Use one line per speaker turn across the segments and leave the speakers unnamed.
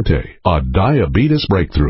a diabetes breakthrough.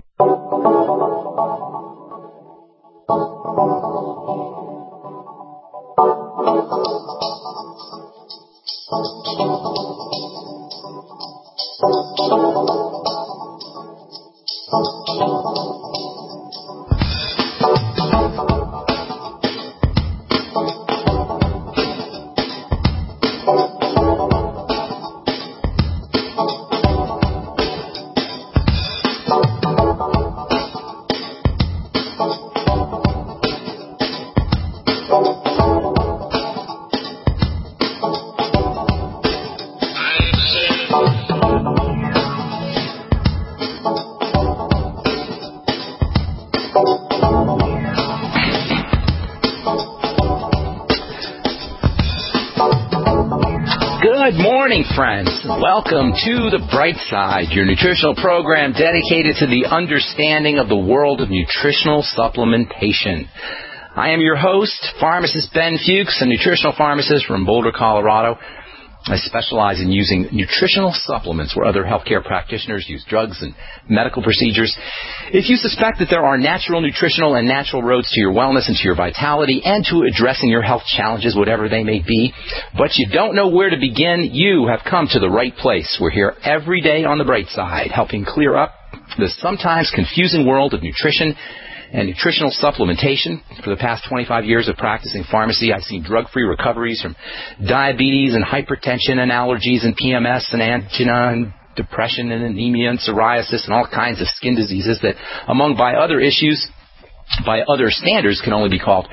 Good morning, friends. Welcome to The Bright Side, your nutritional program dedicated to the understanding of the world of nutritional supplementation. I am your host, pharmacist Ben Fuchs, a nutritional pharmacist from Boulder, Colorado. I specialize in using nutritional supplements where other healthcare practitioners use drugs and medical procedures. If you suspect that there are natural, nutritional, and natural roads to your wellness and to your vitality and to addressing your health challenges, whatever they may be, but you don't know where to begin, you have come to the right place. We're here every day on The Bright Side, helping clear up the sometimes confusing world of nutrition and nutritional supplementation. For the past 25 years of practicing pharmacy, I've seen drug-free recoveries from diabetes and hypertension and allergies and PMS and angina and depression and anemia and psoriasis and all kinds of skin diseases that, among other issues, by other standards, can only be called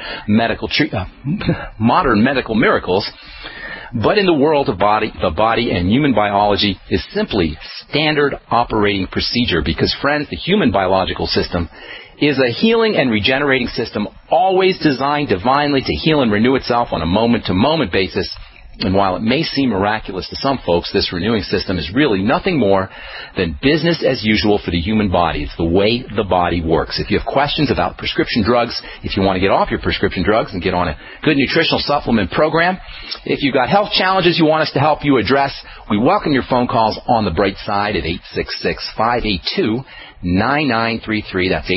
modern medical miracles. But in the world of the body and human biology is simply standard operating procedure because, friends, the human biological system is a healing and regenerating system always designed divinely to heal and renew itself on a moment-to-moment basis. And while it may seem miraculous to some folks, this renewing system is really nothing more than business as usual for the human body. It's the way the body works. If you have questions about prescription drugs, if you want to get off your prescription drugs and get on a good nutritional supplement program, if you've got health challenges you want us to help you address, we welcome your phone calls on The Bright Side at 866-582-9933. That's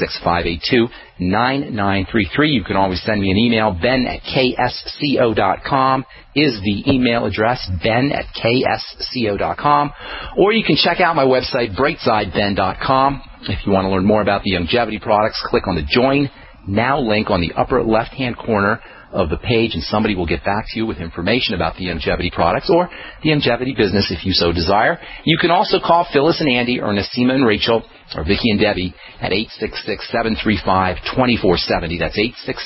866-582-9933. You can always send me an email. ben@ksco.com is the email address, ben@ksco.com. Or you can check out my website, brightsideben.com. If you want to learn more about the Youngevity products, click on the Join Now link on the upper left-hand corner of the page, and somebody will get back to you with information about the Youngevity products or the Youngevity business if you so desire. You can also call Phyllis and Andy or Nassima and Rachel or Vicki and Debbie at 866-735-2470. That's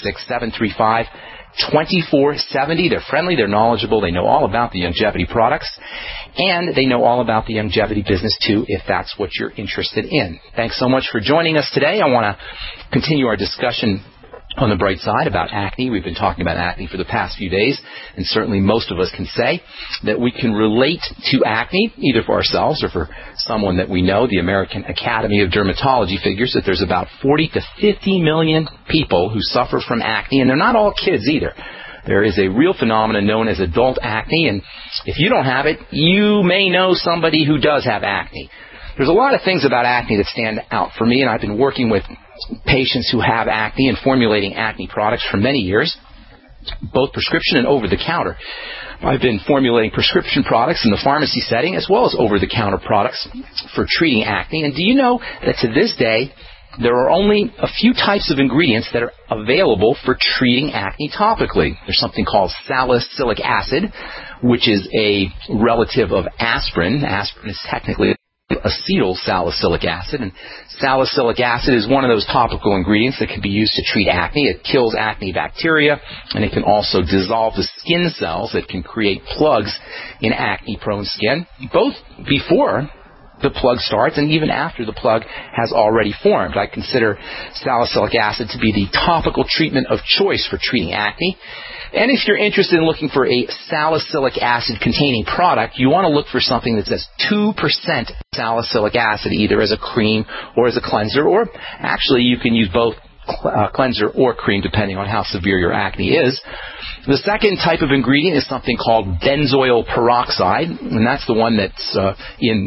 866-735-2470. They're friendly, they're knowledgeable, they know all about the Youngevity products, and they know all about the Youngevity business too, if that's what you're interested in. Thanks so much for joining us today. I want to continue our discussion on The Bright Side about acne. We've been talking about acne for the past few days, and certainly most of us can say that we can relate to acne, either for ourselves or for someone that we know. The American Academy of Dermatology figures that there's about 40 to 50 million people who suffer from acne, and they're not all kids either. There is a real phenomenon known as adult acne, and if you don't have it, you may know somebody who does have acne. There's a lot of things about acne that stand out for me, and I've been working with patients who have acne and formulating acne products for many years, both prescription and over-the-counter. I've been formulating prescription products in the pharmacy setting as well as over-the-counter products for treating acne. And do you know that to this day, there are only a few types of ingredients that are available for treating acne topically. There's something called salicylic acid, which is a relative of aspirin. Aspirin is technically acetyl salicylic acid, and salicylic acid is one of those topical ingredients that can be used to treat acne. It kills acne bacteria, and it can also dissolve the skin cells that can create plugs in acne-prone skin, both before the plug starts and even after the plug has already formed. I consider salicylic acid to be the topical treatment of choice for treating acne. And if you're interested in looking for a salicylic acid containing product, you want to look for something that says 2% salicylic acid, either as a cream or as a cleanser, or actually you can use both cleanser or cream depending on how severe your acne is. The second type of ingredient is something called benzoyl peroxide, and that's the one that's in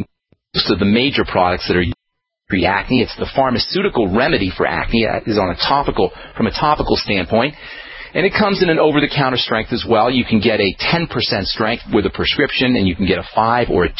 most of the major products that are used to treat acne. It's the pharmaceutical remedy for acne. It is from a topical standpoint. And it comes in an over-the-counter strength as well. You can get a 10% strength with a prescription, and you can get a 5 or a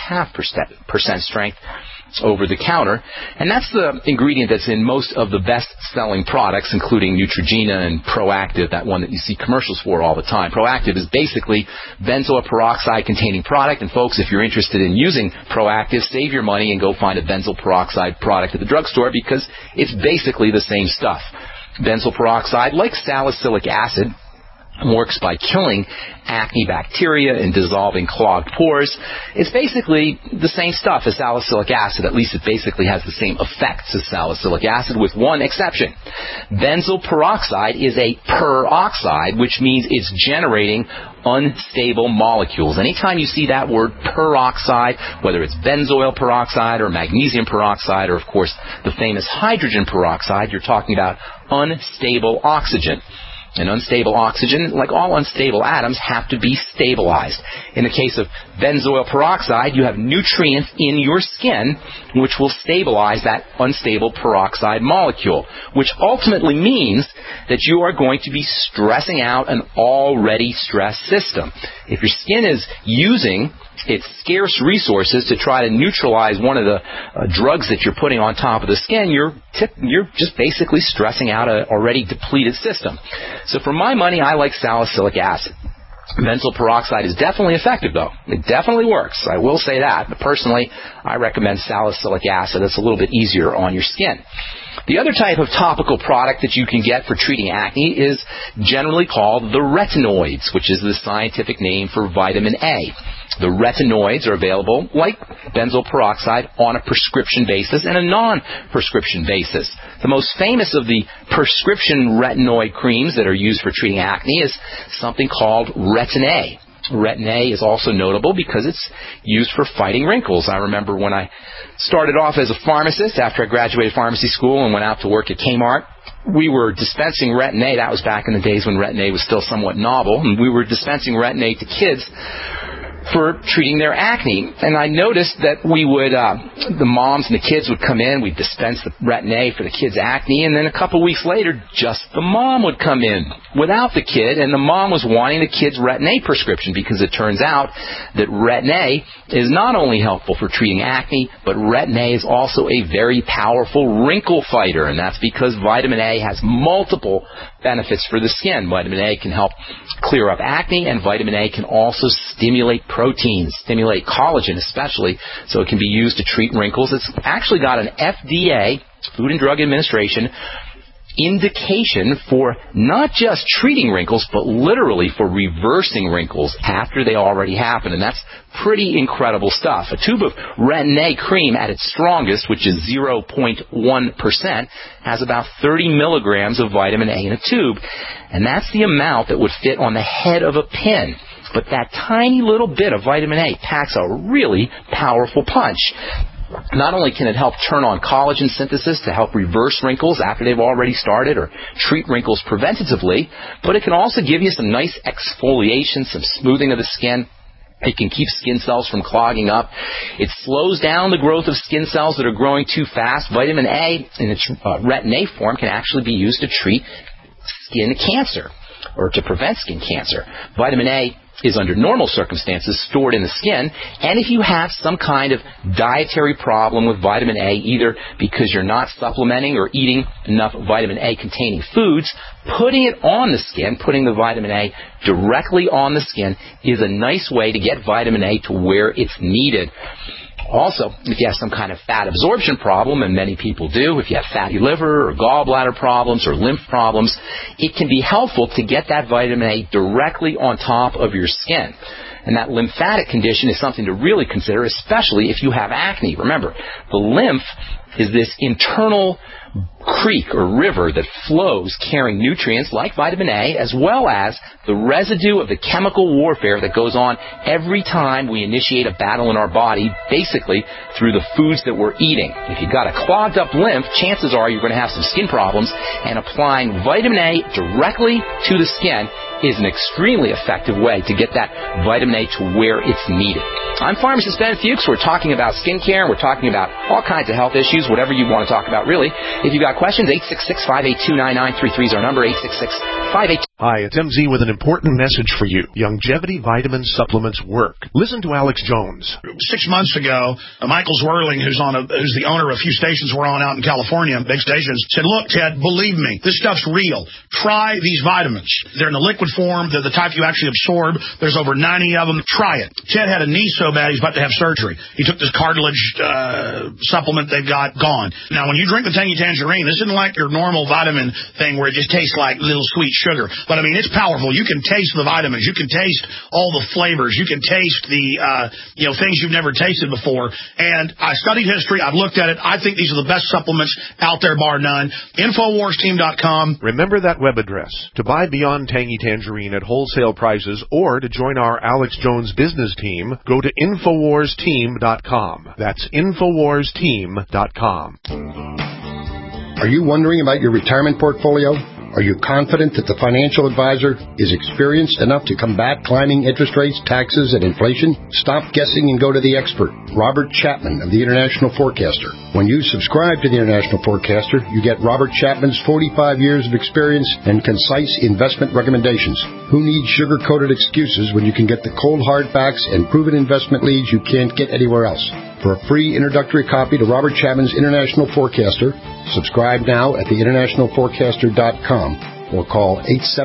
2.5% strength over the counter. And that's the ingredient that's in most of the best-selling products, including Neutrogena and Proactiv, that one that you see commercials for all the time. Proactiv is basically benzoyl peroxide-containing product. And, folks, if you're interested in using Proactiv, save your money and go find a benzoyl peroxide product at the drugstore, because it's basically the same stuff. Benzoyl peroxide, like salicylic acid, works by killing acne bacteria and dissolving clogged pores. It's basically the same stuff as salicylic acid. At least it basically has the same effects as salicylic acid, with one exception. Benzoyl peroxide is a peroxide, which means it's generating unstable molecules. Anytime you see that word peroxide, whether it's benzoyl peroxide or magnesium peroxide or, of course, the famous hydrogen peroxide, you're talking about unstable oxygen. And unstable oxygen, like all unstable atoms, have to be stabilized. In the case of benzoyl peroxide, you have nutrients in your skin which will stabilize that unstable peroxide molecule, which ultimately means that you are going to be stressing out an already stressed system. If your skin is using its scarce resources to try to neutralize one of the drugs that you're putting on top of the skin, you're just basically stressing out an already depleted system. So for my money, I like salicylic acid. Benzoyl peroxide is definitely effective, though. It definitely works. I will say that. But personally, I recommend salicylic acid. It's a little bit easier on your skin. The other type of topical product that you can get for treating acne is generally called the retinoids, which is the scientific name for vitamin A. The retinoids are available, like benzoyl peroxide, on a prescription basis and a non-prescription basis. The most famous of the prescription retinoid creams that are used for treating acne is something called Retin-A. Retin-A is also notable because it's used for fighting wrinkles. I remember when I started off as a pharmacist after I graduated pharmacy school and went out to work at Kmart, we were dispensing Retin-A. That was back in the days when Retin-A was still somewhat novel, and we were dispensing Retin-A to kids for treating their acne. And I noticed that we would, the moms and the kids would come in, we'd dispense the Retin-A for the kids' acne, and then a couple weeks later, just the mom would come in without the kid, and the mom was wanting the kid's Retin-A prescription, because it turns out that Retin-A is not only helpful for treating acne, but Retin-A is also a very powerful wrinkle fighter, and that's because vitamin A has multiple benefits for the skin. Vitamin A can help clear up acne, and vitamin A can also stimulate proteins, stimulate collagen especially, so it can be used to treat wrinkles. It's actually got an FDA, Food and Drug Administration, indication for not just treating wrinkles, but literally for reversing wrinkles after they already happen. And that's pretty incredible stuff. A tube of Retin-A cream at its strongest, which is 0.1%, has about 30 milligrams of vitamin A in a tube. And that's the amount that would fit on the head of a pin. But that tiny little bit of vitamin A packs a really powerful punch. Not only can it help turn on collagen synthesis to help reverse wrinkles after they've already started or treat wrinkles preventatively, but it can also give you some nice exfoliation, some smoothing of the skin. It can keep skin cells from clogging up. It slows down the growth of skin cells that are growing too fast. Vitamin A in its Retin-A form can actually be used to treat skin cancer or to prevent skin cancer. Vitamin A is under normal circumstances stored in the skin, and if you have some kind of dietary problem with vitamin A, either because you're not supplementing or eating enough vitamin A containing foods, putting it on the skin, putting the vitamin A directly on the skin, is a nice way to get vitamin A to where it's needed. Also, if you have some kind of fat absorption problem, and many people do, if you have fatty liver or gallbladder problems or lymph problems, it can be helpful to get that vitamin A directly on top of your skin. And that lymphatic condition is something to really consider, especially if you have acne. Remember, the lymph is this internal creek or river that flows carrying nutrients like vitamin A, as well as the residue of the chemical warfare that goes on every time we initiate a battle in our body, basically through the foods that we're eating. If you've got a clogged up lymph, chances are you're going to have some skin problems, and applying vitamin A directly to the skin is an extremely effective way to get that vitamin A to where it's needed. I'm Pharmacist Ben Fuchs. We're talking about skincare. We're talking about all kinds of health issues, whatever you want to talk about, really. If you've got questions, 866-582-9933 is our number, 866-582.
Hi, it's MZ with an important message for you. Longevity vitamin supplements work. Listen to Alex Jones.
6 months ago, Michael Zwerling, who's the owner of a few stations we're on out in California, big stations, said, look, Ted, believe me, this stuff's real. Try these vitamins. They're in the liquid form. They're the type you actually absorb. There's over 90 of them. Try it. Ted had a knee so bad he's about to have surgery. He took this cartilage supplement they've got, gone. Now, when you drink the Tangy Tangerine, this isn't like your normal vitamin thing where it just tastes like little sweet sugar. But, I mean, it's powerful. You can taste the vitamins. You can taste all the flavors. You can taste the, things you've never tasted before. And I studied history. I've looked at it. I think these are the best supplements out there, bar none. InfoWarsTeam.com.
Remember that web address. To buy Beyond Tangy Tangerine at wholesale prices or to join our Alex Jones business team, go to InfoWarsTeam.com. That's InfoWarsTeam.com.
Are you wondering about your retirement portfolio? Are you confident that the financial advisor is experienced enough to combat climbing interest rates, taxes, and inflation? Stop guessing and go to the expert, Robert Chapman of the International Forecaster. When you subscribe to the International Forecaster, you get Robert Chapman's 45 years of experience and concise investment recommendations. Who needs sugar-coated excuses when you can get the cold hard facts and proven investment leads you can't get anywhere else? For a free introductory copy to Robert Chapman's International Forecaster, subscribe now at theInternationalForecaster.com or call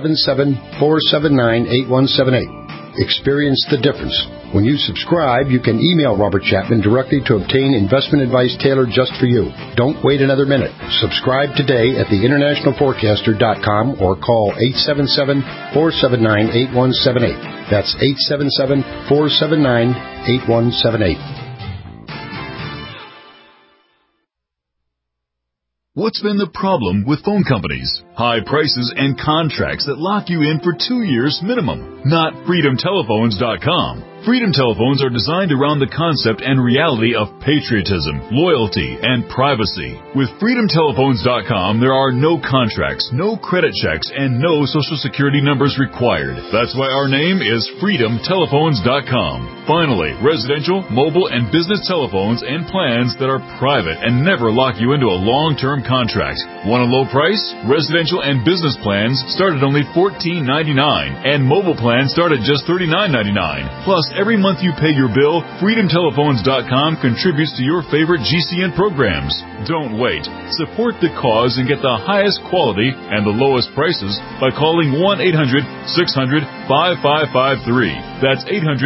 877-479-8178. Experience the difference. When you subscribe, you can email Robert Chapman directly to obtain investment advice tailored just for you. Don't wait another minute. Subscribe today at theInternationalForecaster.com or call 877-479-8178. That's 877-479-8178.
What's been the problem with phone companies? High prices and contracts that lock you in for 2 years minimum. Not FreedomTelephones.com. Freedom Telephones are designed around the concept and reality of patriotism, loyalty, and privacy. With FreedomTelephones.com, there are no contracts, no credit checks, and no Social Security numbers required. That's why our name is FreedomTelephones.com. Finally, residential, mobile, and business telephones and plans that are private and never lock you into a long-term contract. Want a low price? Residential and business plans start at only $14.99, and mobile plans start at just $39.99. Plus, every month you pay your bill, FreedomTelephones.com contributes to your favorite GCN programs. Don't wait. Support the cause and get the highest quality and the lowest prices by calling 1-800-600-5553. That's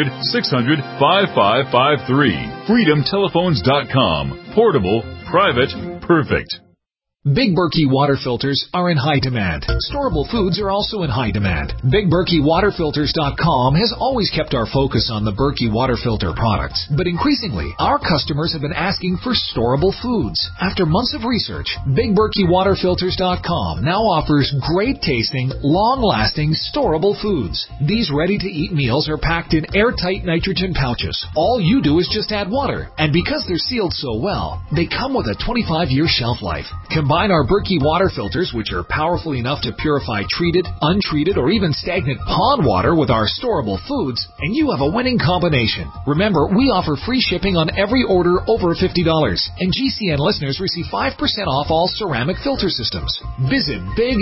800-600-5553. FreedomTelephones.com. Portable, private, perfect.
Big Berkey water filters are in high demand. Storable foods are also in high demand. BigBerkeyWaterFilters.com has always kept our focus on the Berkey water filter products, but increasingly, our customers have been asking for storable foods. After months of research, BigBerkeyWaterFilters.com now offers great-tasting, long-lasting, storable foods. These ready-to-eat meals are packed in airtight nitrogen pouches. All you do is just add water, and because they're sealed so well, they come with a 25-year shelf life. Combine our Berkey water filters, which are powerful enough to purify treated, untreated, or even stagnant pond water with our storable foods, and you have a winning combination. Remember, we offer free shipping on every order over $50, and GCN listeners receive 5% off all ceramic filter systems. Visit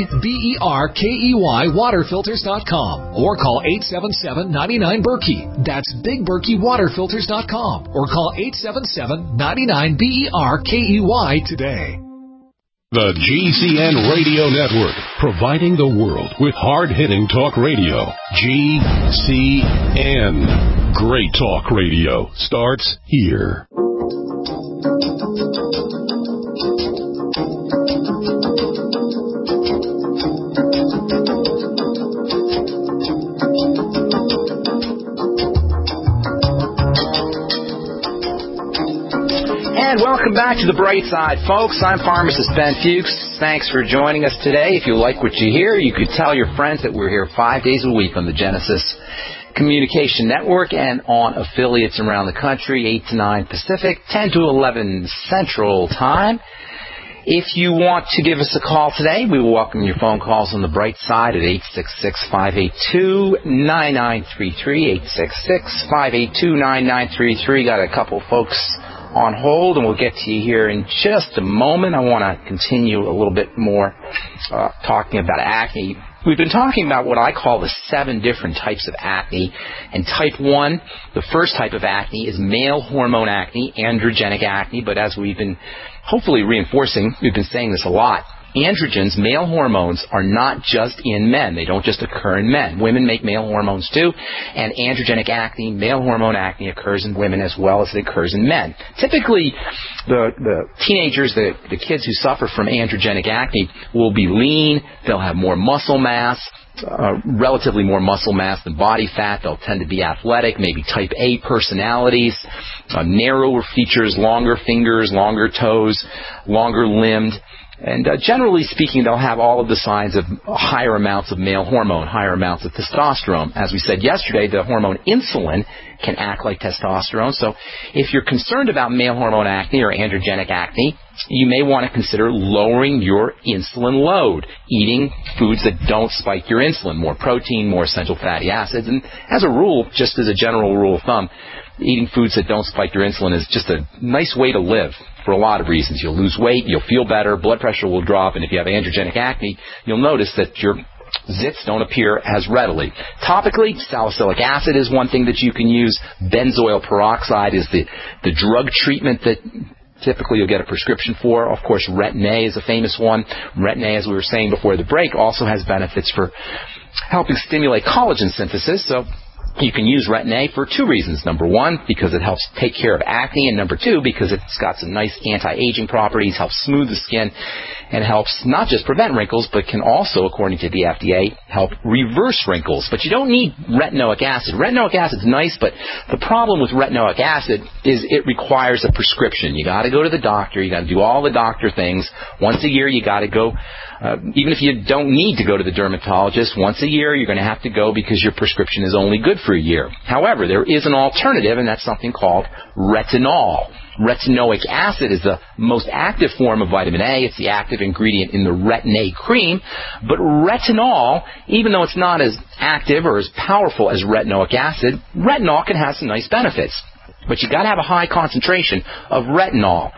BigBerkeyWaterFilters.com or call 877-99-BERKEY. That's BigBerkeyWaterFilters.com or call 877-99-BERKEY today.
The GCN Radio Network, providing the world with hard-hitting talk radio. GCN. Great talk radio starts here.
And welcome back to The Bright Side, folks. I'm Pharmacist Ben Fuchs. Thanks for joining us today. If you like what you hear, you could tell your friends that we're here 5 days a week on the Genesis Communication Network and on affiliates around the country, 8 to 9 Pacific, 10 to 11 Central Time. If you want to give us a call today, we will welcome your phone calls on the bright side at 866-582-9933, 866-582-9933. Got a couple folks on hold, and we'll get to you here in just a moment. I want to continue a little bit more talking about acne. We've been talking about what I call the 7 different types of acne. And type 1, the first type of acne, is male hormone acne, androgenic acne. But as we've been hopefully reinforcing, we've been saying this a lot, androgens, male hormones, are not just in men. They don't just occur in men. Women make male hormones too, and androgenic acne, male hormone acne, occurs in women as well as it occurs in men. Typically, the teenagers, the kids who suffer from androgenic acne will be lean, they'll have more muscle mass, relatively more muscle mass than body fat. They'll tend to be athletic, maybe type A personalities, narrower features, longer fingers, longer toes, longer limbed. And generally speaking, they'll have all of the signs of higher amounts of male hormone, higher amounts of testosterone. As we said yesterday, the hormone insulin can act like testosterone. So if you're concerned about male hormone acne or androgenic acne, you may want to consider lowering your insulin load, eating foods that don't spike your insulin, more protein, more essential fatty acids. And as a rule, just as a general rule of thumb, eating foods that don't spike your insulin is just a nice way to live for a lot of reasons. You'll lose weight, you'll feel better, blood pressure will drop, and if you have androgenic acne, you'll notice that your zits don't appear as readily. Topically, salicylic acid is one thing that you can use. Benzoyl peroxide is the drug treatment that typically you'll get a prescription for. Of course, Retin-A is a famous one. Retin-A, as we were saying before the break, also has benefits for helping stimulate collagen synthesis. So you can use Retin-A for 2 reasons. Number 1, because it helps take care of acne, and number 2, because it's got some nice anti-aging properties, helps smooth the skin, and helps not just prevent wrinkles, but can also, according to the FDA, help reverse wrinkles. But you don't need retinoic acid. Retinoic acid's nice, but the problem with retinoic acid is it requires a prescription. You got to go to the doctor. You got to do all the doctor things. Once a year, you got to go. Even if you don't need to go to the dermatologist, once a year you're going to have to go because your prescription is only good for a year. However, there is an alternative, and that's something called retinol. Retinoic acid is the most active form of vitamin A. It's the active ingredient in the Retin-A cream. But retinol, even though it's not as active or as powerful as retinoic acid, retinol can have some nice benefits. But you got to have a high concentration of retinol,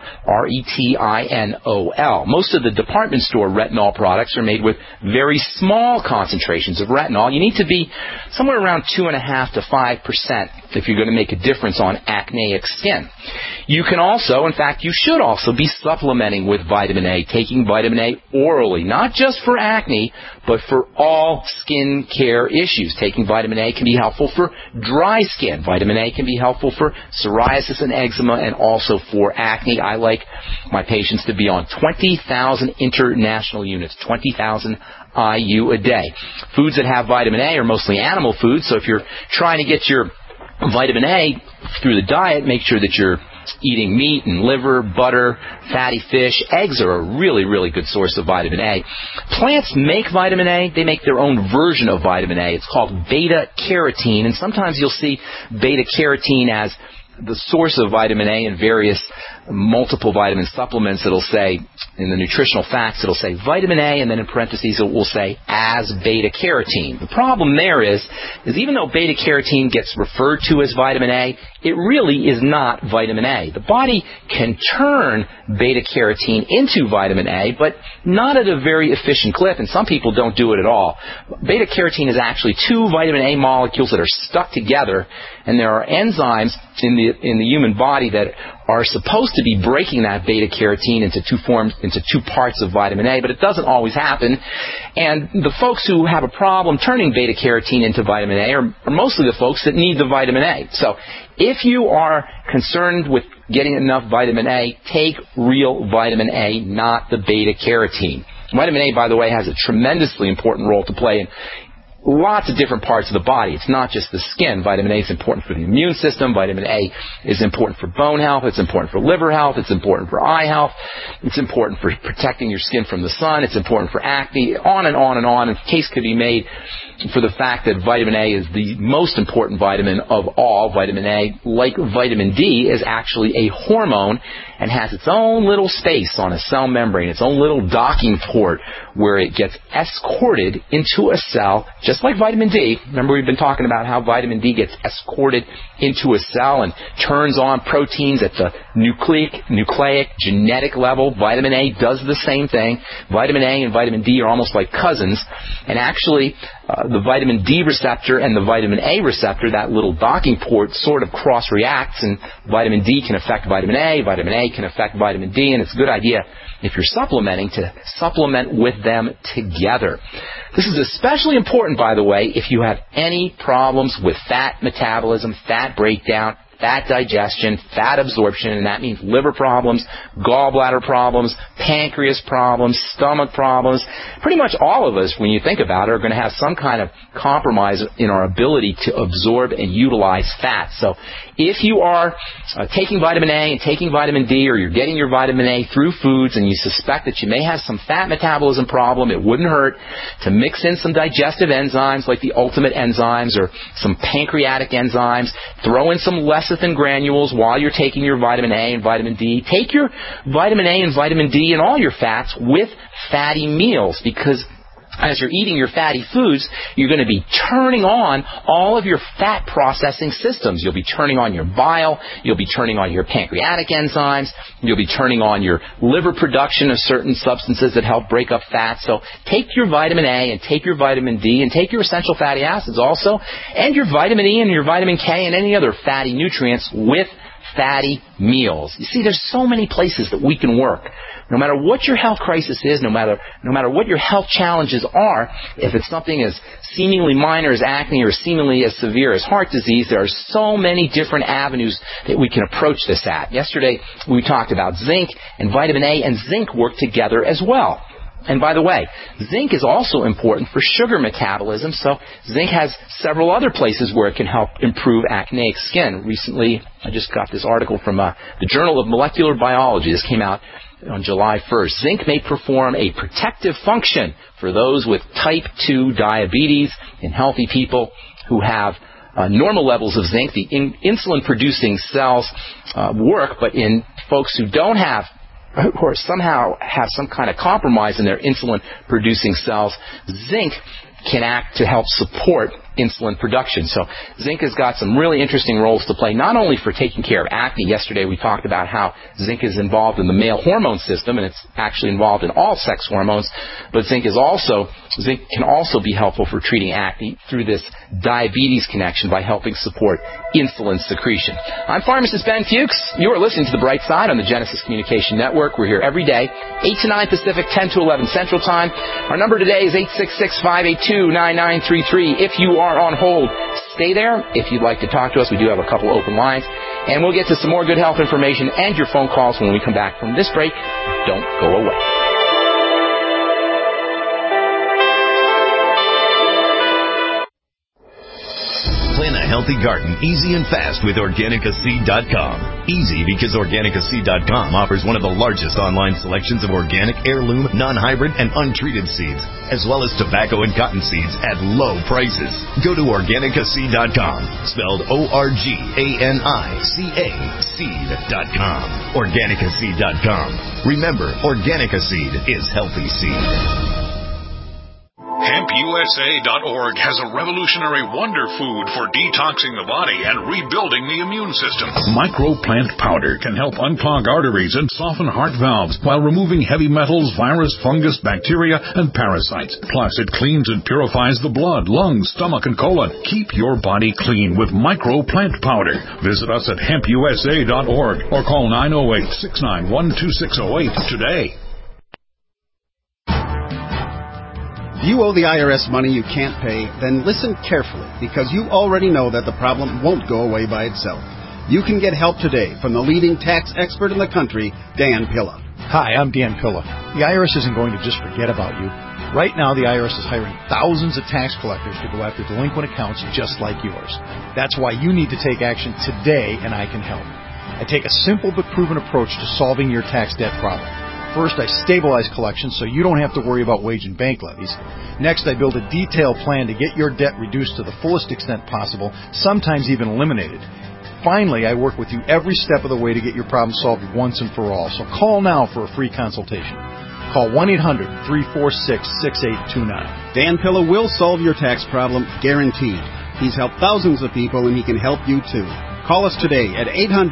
R-E-T-I-N-O-L. Most of the department store retinol products are made with very small concentrations of retinol. You need to be somewhere around 2.5% to 5% if you're going to make a difference on acneic skin. You can also, in fact, you should also be supplementing with vitamin A, taking vitamin A orally, not just for acne, but for all skin care issues. Taking vitamin A can be helpful for dry skin. Vitamin A can be helpful for psoriasis and eczema, and also for acne. I like my patients to be on 20,000 international units, 20,000 IU a day. Foods that have vitamin A are mostly animal foods, so if you're trying to get your vitamin A through the diet, make sure that you're eating meat and liver, butter, fatty fish. Eggs are a really, really good source of vitamin A. Plants make vitamin A. They make their own version of vitamin A. It's called beta-carotene, and sometimes you'll see beta-carotene as the source of vitamin A in various multiple vitamin supplements. It'll say, in the nutritional facts, it'll say vitamin A, and then in parentheses it will say as beta-carotene. The problem there is even though beta-carotene gets referred to as vitamin A, it really is not vitamin A. The body can turn beta-carotene into vitamin A, but not at a very efficient clip, and some people don't do it at all. Beta-carotene is actually 2 vitamin A molecules that are stuck together, and there are enzymes in the human body that are supposed to be breaking that beta-carotene into 2 parts of vitamin A, but it doesn't always happen. And the folks who have a problem turning beta-carotene into vitamin A are mostly the folks that need the vitamin A. So if you are concerned with getting enough vitamin A, take real vitamin A, not the beta-carotene. Vitamin A, by the way, has a tremendously important role to play in lots of different parts of the body. It's not just the skin. Vitamin A is important for the immune system. Vitamin A is important for bone health. It's important for liver health. It's important for eye health. It's important for protecting your skin from the sun. It's important for acne. On and on and on. And the case could be made for the fact that vitamin A is the most important vitamin of all. Vitamin A, like vitamin D, is actually a hormone and has its own little space on a cell membrane, its own little docking port where it gets escorted into a cell, just like vitamin D. Remember, we've been talking about how vitamin D gets escorted into a cell and turns on proteins at the nucleic, genetic level. Vitamin A does the same thing. Vitamin A and vitamin D are almost like cousins, and actually the vitamin D receptor and the vitamin A receptor, that little docking port, sort of cross-reacts, and vitamin D can affect vitamin A can affect vitamin D, and it's a good idea if you're supplementing to supplement with them together. This is especially important, by the way, if you have any problems with fat metabolism, fat breakdown, fat digestion, fat absorption, and that means liver problems, gallbladder problems, pancreas problems, stomach problems. Pretty much all of us, when you think about it, are going to have some kind of compromise in our ability to absorb and utilize fat. So if you are taking vitamin A and taking vitamin D, or you're getting your vitamin A through foods and you suspect that you may have some fat metabolism problem, it wouldn't hurt to mix in some digestive enzymes like the Ultimate enzymes or some pancreatic enzymes, throw in some lecithin granules while you're taking your vitamin A and vitamin D. Take your vitamin A and vitamin D and all your fats with fatty meals, because as you're eating your fatty foods, you're going to be turning on all of your fat processing systems. You'll be turning on your bile. You'll be turning on your pancreatic enzymes. You'll be turning on your liver production of certain substances that help break up fat. So take your vitamin A and take your vitamin D and take your essential fatty acids also, and your vitamin E and your vitamin K and any other fatty nutrients with fatty meals. You see, there's so many places that we can work. No matter what your health crisis is, no matter what your health challenges are, if it's something as seemingly minor as acne or seemingly as severe as heart disease, there are so many different avenues that we can approach this at. Yesterday, we talked about zinc, and vitamin A and zinc work together as well. And by the way, zinc is also important for sugar metabolism, so zinc has several other places where it can help improve acneic skin. Recently, I just got this article from the Journal of Molecular Biology. This came out on July 1st. Zinc may perform a protective function for those with type 2 diabetes in healthy people who have normal levels of zinc. The insulin-producing cells work, but in folks who don't have, or somehow have some kind of compromise in their insulin-producing cells, zinc can act to help support insulin production. So zinc has got some really interesting roles to play, not only for taking care of acne. Yesterday we talked about how zinc is involved in the male hormone system, and it's actually involved in all sex hormones, but zinc can also be helpful for treating acne through this diabetes connection by helping support insulin secretion. I'm pharmacist Ben Fuchs. You are listening to The Bright Side on the Genesis Communication Network. We're here every day, 8 to 9 Pacific, 10 to 11 Central Time. Our number today is 866-582-9933. If you are on hold, stay there. If you'd like to talk to us, we do have a couple open lines. And we'll get to some more good health information and your phone calls when we come back from this break. Don't go away.
Plan a healthy garden easy and fast with OrganicaSeed.com. Easy because OrganicaSeed.com offers one of the largest online selections of organic, heirloom, non-hybrid, and untreated seeds, as well as tobacco and cotton seeds at low prices. Go to OrganicaSeed.com, spelled OrganicaSeed, seed.com. OrganicaSeed.com. Remember, Organica Seed is healthy seed.
HempUSA.org has a revolutionary wonder food for detoxing the body and rebuilding the immune system. Microplant powder can help unclog arteries and soften heart valves while removing heavy metals, virus, fungus, bacteria, and parasites. Plus, it cleans and purifies the blood, lungs, stomach, and colon. Keep your body clean with Microplant powder. Visit us at HempUSA.org or call 908-691-2608 today.
If you owe the IRS money you can't pay, then listen carefully, because you already know that the problem won't go away by itself. You can get help today from the leading tax expert in the country, Dan Pilla.
Hi, I'm Dan Pilla. The IRS isn't going to just forget about you. Right now, the IRS is hiring thousands of tax collectors to go after delinquent accounts just like yours. That's why you need to take action today, and I can help. I take a simple but proven approach to solving your tax debt problem. First, I stabilize collections so you don't have to worry about wage and bank levies. Next, I build a detailed plan to get your debt reduced to the fullest extent possible, sometimes even eliminated. Finally, I work with you every step of the way to get your problem solved once and for all. So call now for a free consultation. Call 1-800-346-6829.
Dan Pilla will solve your tax problem, guaranteed. He's helped thousands of people, and he can help you too. Call us today at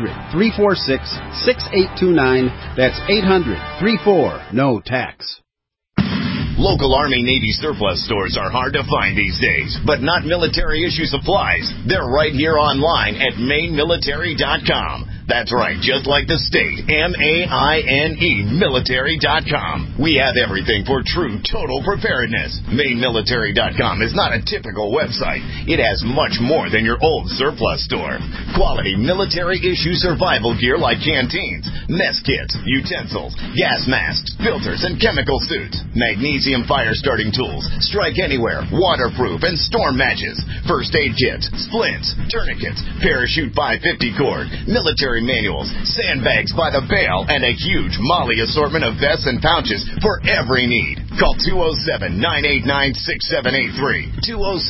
800-346-6829. That's 800-34-NO-TAX.
Local Army Navy surplus stores are hard to find these days, but not military issue supplies. They're right here online at mainemilitary.com. That's right, just like the state, MAINE, military.com. We have everything for true total preparedness. Mainemilitary.com is not a typical website. It has much more than your old surplus store. Quality military-issue survival gear like canteens, mess kits, utensils, gas masks, filters, and chemical suits, magnesium fire-starting tools, strike anywhere, waterproof, and storm matches, first aid kits, splints, tourniquets, parachute 550 cord, military manuals, sandbags by the bale, and a huge Molly assortment of vests and pouches for every need. Call 207-989-6783,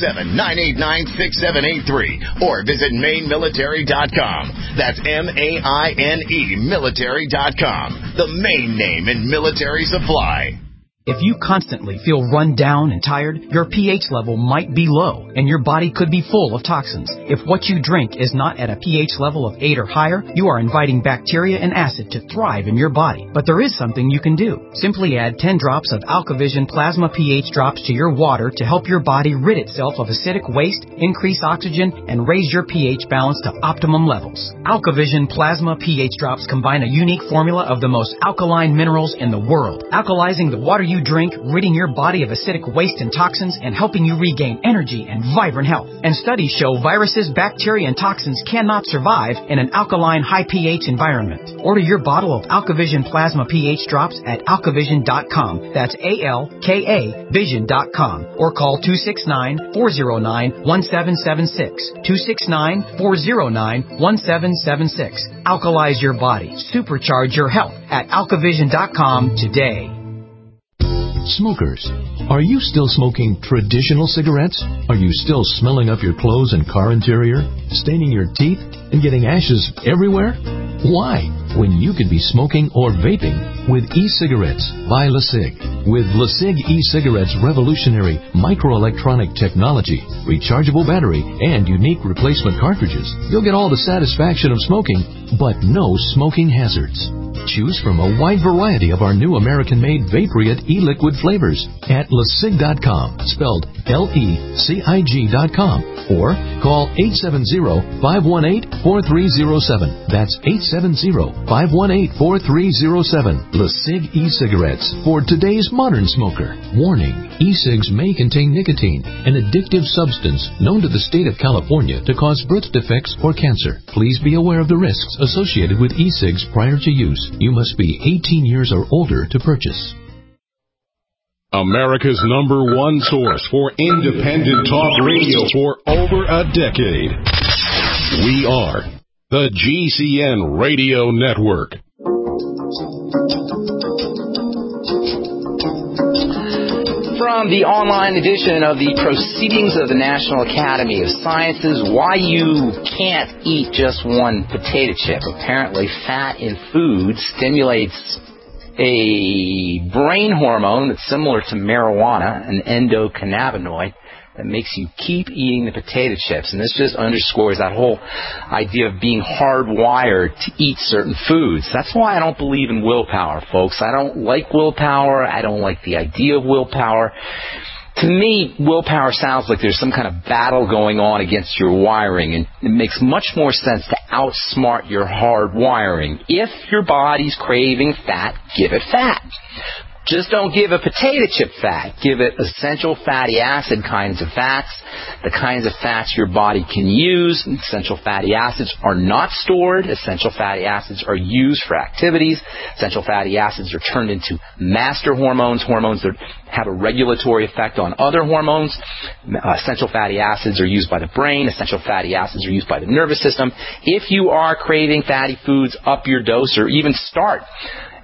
207-989-6783, or visit mainemilitary.com. That's MAINE military.com, the main name in military supply.
If you constantly feel run down and tired, your pH level might be low, and your body could be full of toxins. If what you drink is not at a pH level of 8 or higher, you are inviting bacteria and acid to thrive in your body. But there is something you can do. Simply add 10 drops of AlkaVision Plasma pH drops to your water to help your body rid itself of acidic waste, increase oxygen, and raise your pH balance to optimum levels. AlkaVision Plasma pH drops combine a unique formula of the most alkaline minerals in the world, alkalizing the water you drink, ridding your body of acidic waste and toxins, and helping you regain energy and vibrant health. And studies show viruses, bacteria, and toxins cannot survive in an alkaline, high pH environment. Order your bottle of AlkaVision Plasma pH drops at alkavision.com. That's ALKA Vision.com. Or call 269-409-1776. 269-409-1776. Alkalize your body. Supercharge your health at alkavision.com today.
Smokers, are you still smoking traditional cigarettes? Are you still smelling up your clothes and car interior, staining your teeth, and getting ashes everywhere? Why? When you could be smoking or vaping with e-cigarettes by LeSig. With LeSig e-cigarettes' revolutionary microelectronic technology, rechargeable battery, and unique replacement cartridges, you'll get all the satisfaction of smoking, but no smoking hazards. Choose from a wide variety of our new American-made Vaporite e-liquid flavors at LeSig.com, spelled LECIG.com, or call 870-518-4307. That's 870-518-4307. LeSig e-cigarettes for today's modern smoker. Warning, e-cigs may contain nicotine, an addictive substance known to the state of California to cause birth defects or cancer. Please be aware of the risks associated with e-cigs prior to use. You must be 18 years or older to purchase.
America's #1 source for independent talk radio for over a decade. We are the GCN Radio Network.
From the online edition of the Proceedings of the National Academy of Sciences, why you can't eat just one potato chip. Apparently, fat in food stimulates a brain hormone that's similar to marijuana, an endocannabinoid, that makes you keep eating the potato chips. And this just underscores that whole idea of being hardwired to eat certain foods. That's why I don't believe in willpower, folks. I don't like willpower. I don't like the idea of willpower. To me, willpower sounds like there's some kind of battle going on against your wiring, and it makes much more sense to outsmart your hardwiring. If your body's craving fat, give it fat. Just don't give a potato chip fat. Give it essential fatty acid kinds of fats, the kinds of fats your body can use. Essential fatty acids are not stored. Essential fatty acids are used for activities. Essential fatty acids are turned into master hormones, hormones that have a regulatory effect on other hormones. Essential fatty acids are used by the brain. Essential fatty acids are used by the nervous system. If you are craving fatty foods, up your dose or even start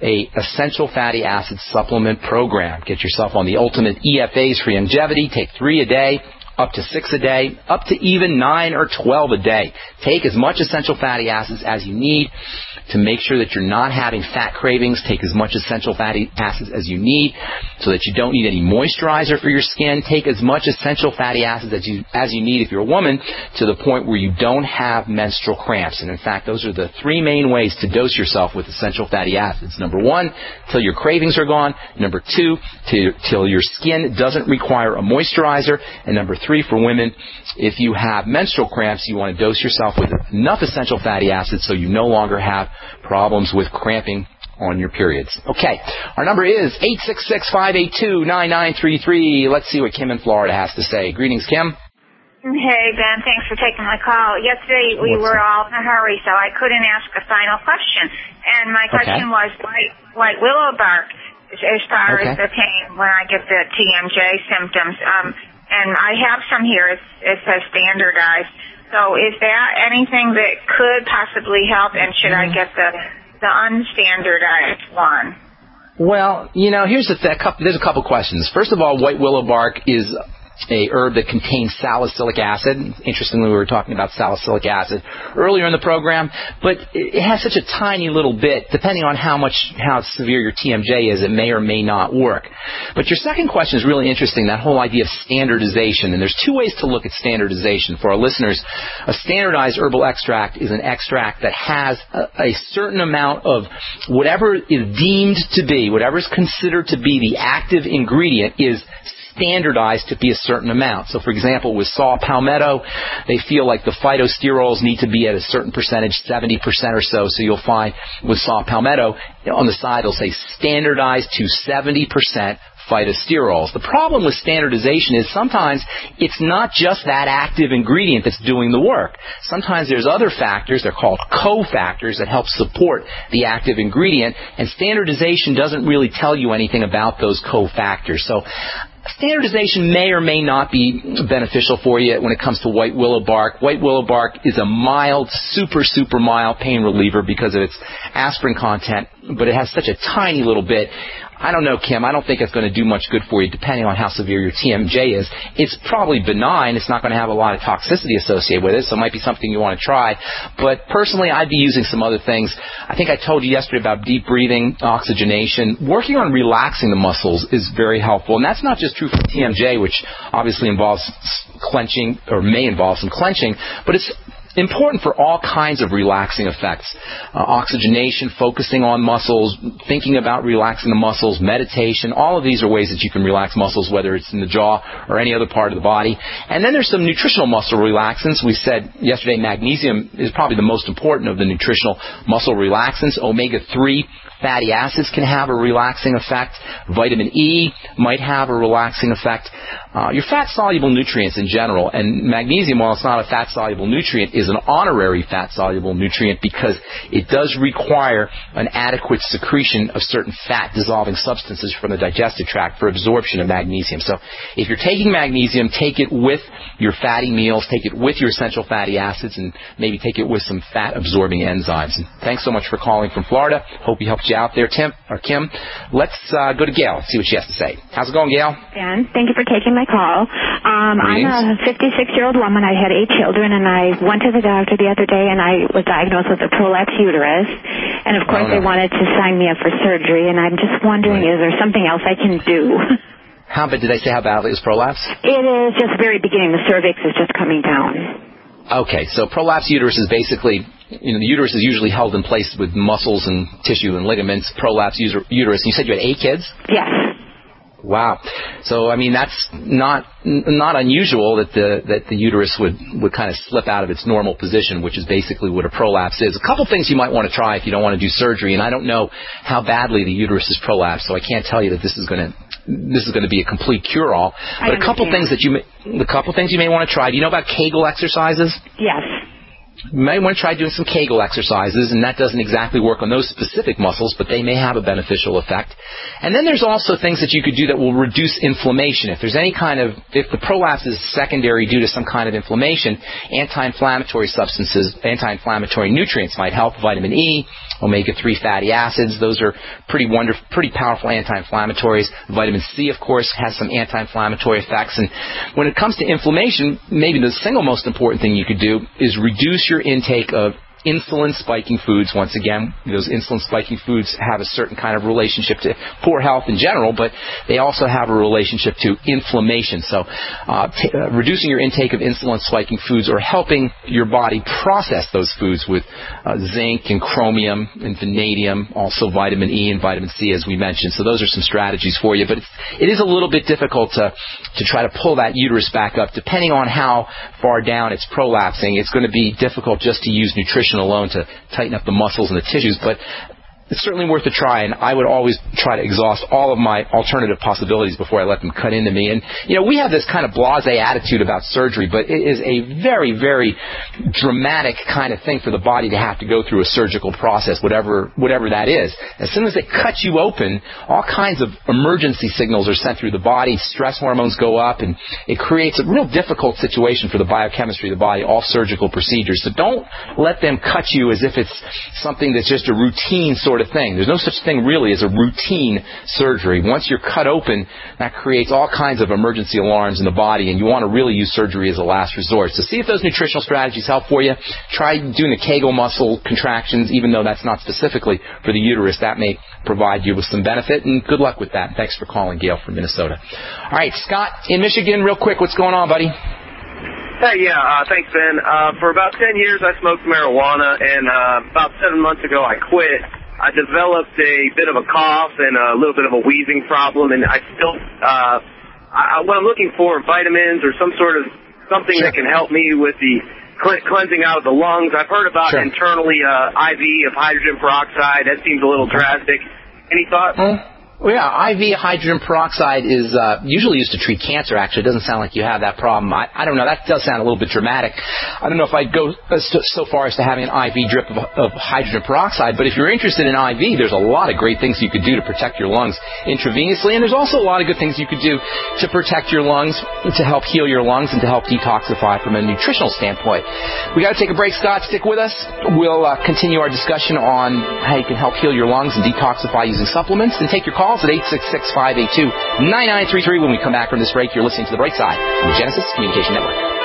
a essential fatty acid supplement program. Get yourself on the ultimate EFAs for longevity. Take 3 a day, up to 6 a day, up to even 9 or 12 a day. Take as much essential fatty acids as you need to make sure that you're not having fat cravings. Take as much essential fatty acids as you need so that you don't need any moisturizer for your skin. Take as much essential fatty acids as you need if you're a woman, to the point where you don't have menstrual cramps. And in fact, those are the 3 main ways to dose yourself with essential fatty acids. Number 1, till your cravings are gone. Number 2, till your skin doesn't require a moisturizer. And number 3, for women, if you have menstrual cramps, you want to dose yourself with enough essential fatty acids so you no longer have problems with cramping on your periods. Okay, our number is 866-582-9933. Let's see what Kim in Florida has to say. Greetings, Kim.
Hey, Ben, thanks for taking my call. Yesterday we were all in a hurry, so I couldn't ask a final question. And my question was white willow bark, as far as the pain when I get the TMJ symptoms. And I have some here. It says standardized. So is that anything that could possibly help, and should I get the unstandardized one?
Well, there's a couple questions. First of all, white willow bark is a herb that contains salicylic acid. Interestingly, we were talking about salicylic acid earlier in the program, but it has such a tiny little bit. Depending on how severe your TMJ is, it may or may not work. But your second question is really interesting, that whole idea of standardization. And there's 2 ways to look at standardization. For our listeners, a standardized herbal extract is an extract that has a certain amount of whatever is deemed to be, whatever is considered to be the active ingredient is standardized to be a certain amount. So, for example, with saw palmetto, they feel like the phytosterols need to be at a certain percentage, 70% or so. So you'll find with saw palmetto, on the side it'll say standardized to 70% phytosterols. The problem with standardization is sometimes it's not just that active ingredient that's doing the work. Sometimes there's other factors, they're called cofactors, that help support the active ingredient, and standardization doesn't really tell you anything about those cofactors. So standardization may or may not be beneficial for you when it comes to white willow bark. White willow bark is a mild, super mild pain reliever because of its aspirin content, but it has such a tiny little bit. I don't know, Kim. I don't think it's going to do much good for you depending on how severe your TMJ is. It's probably benign. It's not going to have a lot of toxicity associated with it, so it might be something you want to try. But personally, I'd be using some other things. I think I told you yesterday about deep breathing, oxygenation. Working on relaxing the muscles is very helpful. And that's not just true for TMJ, which obviously involves clenching or may involve some clenching, but it's important for all kinds of relaxing effects. Oxygenation, focusing on muscles, thinking about relaxing the muscles, meditation, all of these are ways that you can relax muscles, whether it's in the jaw or any other part of the body. And then there's some nutritional muscle relaxants. We said yesterday magnesium is probably the most important of the nutritional muscle relaxants. Omega-3 fatty acids can have a relaxing effect. Vitamin E might have a relaxing effect. Your fat-soluble nutrients in general, and magnesium, while it's not a fat-soluble nutrient, is an honorary fat-soluble nutrient because it does require an adequate secretion of certain fat-dissolving substances from the digestive tract for absorption of magnesium. So if you're taking magnesium, take it with your fatty meals, take it with your essential fatty acids, and maybe take it with some fat-absorbing enzymes. And thanks so much for calling from Florida. Hope we helped you out there, Kim. Let's go to Gail and see what she has to say. How's it going, Gail?
Dan, thank you for taking my call. I'm a 56-year-old woman. I had 8 children, and I went to the doctor the other day, and I was diagnosed with a prolapsed uterus. And, of course, they wanted to sign me up for surgery, and I'm just wondering, is there something else I can do?
Did they say how badly it was prolapse?
It is just very beginning. The cervix is just coming down.
Okay, so prolapsed uterus is basically, the uterus is usually held in place with muscles and tissue and ligaments. Prolapsed uterus. You said you had 8 kids?
Yes.
Wow. So, that's not unusual that the uterus would kind of slip out of its normal position, which is basically what a prolapse is. A couple things you might want to try if you don't want to do surgery, and I don't know how badly the uterus is prolapsed, so I can't tell you that this is going to be a complete cure-all. But a couple things you may want to try. Do you know about Kegel exercises?
Yes.
You may want to try doing some Kegel exercises, and that doesn't exactly work on those specific muscles, but they may have a beneficial effect. And then there's also things that you could do that will reduce inflammation. If the prolapse is secondary due to some kind of inflammation, anti-inflammatory substances, anti-inflammatory nutrients might help. Vitamin E, omega-3 fatty acids. Those are pretty powerful anti-inflammatories. Vitamin C, of course, has some anti-inflammatory effects. And when it comes to inflammation, maybe the single most important thing you could do is reduce your intake of insulin-spiking foods. Once again, those insulin-spiking foods have a certain kind of relationship to poor health in general, but they also have a relationship to inflammation. So reducing your intake of insulin-spiking foods or helping your body process those foods with zinc and chromium and vanadium, also vitamin E and vitamin C, as we mentioned. So those are some strategies for you. But it is a little bit difficult to try to pull that uterus back up. Depending on how far down it's prolapsing, it's going to be difficult just to use nutrition alone to tighten up the muscles and the tissues, but it's certainly worth a try, and I would always try to exhaust all of my alternative possibilities before I let them cut into me. And, we have this kind of blasé attitude about surgery, but it is a very, very dramatic kind of thing for the body to have to go through a surgical process, whatever that is. As soon as they cut you open, all kinds of emergency signals are sent through the body, stress hormones go up, and it creates a real difficult situation for the biochemistry of the body, all surgical procedures. So don't let them cut you as if it's something that's just a routine sort of thing. There's no such thing really as a routine surgery. Once you're cut open, that creates all kinds of emergency alarms in the body, and you want to really use surgery as a last resort. So see if those nutritional strategies help for you. Try doing the Kegel muscle contractions, even though that's not specifically for the uterus. That may provide you with some benefit, and good luck with that. Thanks for calling, Gail from Minnesota. All right, Scott in Michigan, real quick, what's going on, buddy?
Hey, thanks, Ben. For about 10 years, I smoked marijuana, and about 7 months ago, I quit. I developed a bit of a cough and a little bit of a wheezing problem, and I still, what I'm looking for, vitamins or something that can help me with the cleansing out of the lungs. I've heard about internally IV of hydrogen peroxide. That seems a little drastic. Any thoughts?
Well, yeah, IV hydrogen peroxide is usually used to treat cancer, actually. It doesn't sound like you have that problem. I don't know. That does sound a little bit dramatic. I don't know if I'd go so far as to having an IV drip of hydrogen peroxide, but if you're interested in IV, there's a lot of great things you could do to protect your lungs intravenously, and there's also a lot of good things you could do to protect your lungs, to help heal your lungs, and to help detoxify from a nutritional standpoint. We got to take a break, Scott. Stick with us. We'll continue our discussion on how you can help heal your lungs and detoxify using supplements, and take your call at 866-582-9933. When we come back from this break, you're listening to The Bright Side on the Genesis Communication Network.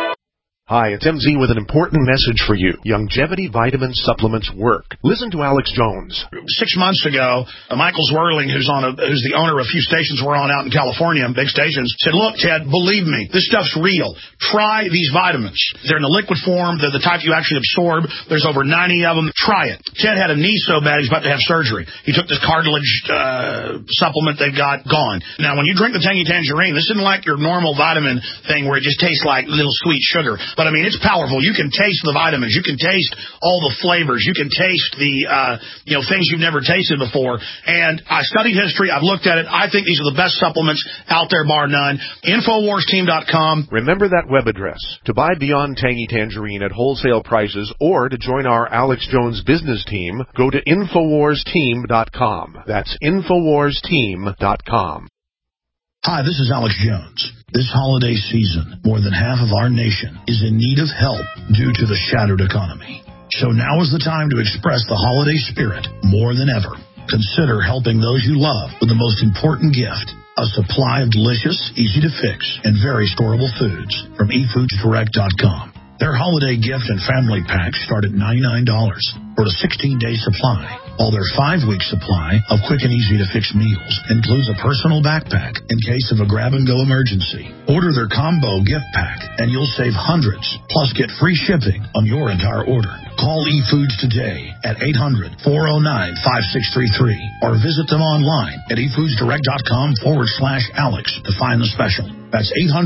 Hi, it's MZ with an important message for you. Longevity vitamin supplements work. Listen to Alex Jones.
6 months ago, Michael Zwerling, who's the owner of a few stations we're on out in California, big stations, said, look, Ted, believe me, this stuff's real. Try these vitamins. They're in the liquid form. They're the type you actually absorb. There's over 90 of them. Try it. Ted had a knee so bad he's about to have surgery. He took this cartilage supplement they've got, gone. Now, when you drink the Tangy Tangerine, this isn't like your normal vitamin thing where it just tastes like little sweet sugar. But, I mean, it's powerful. You can taste the vitamins. You can taste all the flavors. You can taste the, things you've never tasted before. And I studied history. I've looked at it. I think these are the best supplements out there, bar none. InfoWarsTeam.com.
Remember that web address. To buy Beyond Tangy Tangerine at wholesale prices or to join our Alex Jones business team, go to InfoWarsTeam.com. That's InfoWarsTeam.com.
Hi, this is Alex Jones. This holiday season, more than half of our nation is in need of help due to the shattered economy. So now is the time to express the holiday spirit more than ever. Consider helping those you love with the most important gift, a supply of delicious, easy-to-fix, and very storable foods from eFoodsDirect.com. Their holiday gift and family packs start at $99 for a 16-day supply, while their 5-week supply of quick and easy-to-fix meals includes a personal backpack in case of a grab-and-go emergency. Order their combo gift pack, and you'll save hundreds, plus get free shipping on your entire order. Call eFoods today at 800-409-5633 or visit them online at eFoodsDirect.com/Alex to find the special. That's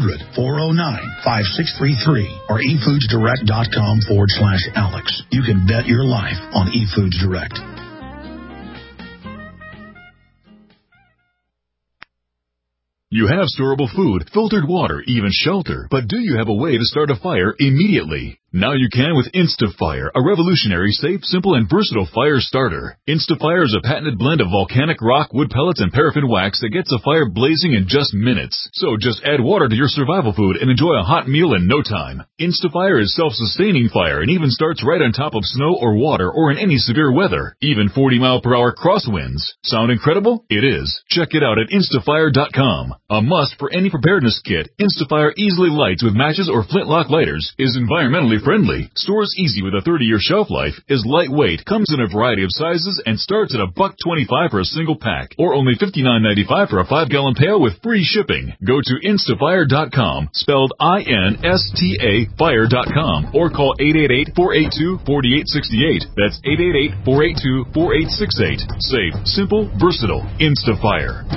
800-409-5633 or eFoodsDirect.com/Alex. You can bet your life on eFoods Direct.
You have storable food, filtered water, even shelter, but do you have a way to start a fire immediately? Now you can with InstaFire, a revolutionary, safe, simple, and versatile fire starter. InstaFire is a patented blend of volcanic rock, wood pellets, and paraffin wax that gets a fire blazing in just minutes. So just add water to your survival food and enjoy a hot meal in no time. InstaFire is self-sustaining fire and even starts right on top of snow or water or in any severe weather, even 40-mile-per-hour crosswinds. Sound incredible? It is. Check it out at instafire.com. A must for any preparedness kit, InstaFire easily lights with matches or flintlock lighters, is environmentally friendly, stores easy with a 30-year shelf life, is lightweight, comes in a variety of sizes, and starts at $1.25 for a single pack, or only $59.95 for a 5-gallon pail with free shipping. Go to instafire.com, spelled INSTA fire.com, or call 888-482-4868. That's 888-482-4868. Safe, simple, versatile. InstaFire.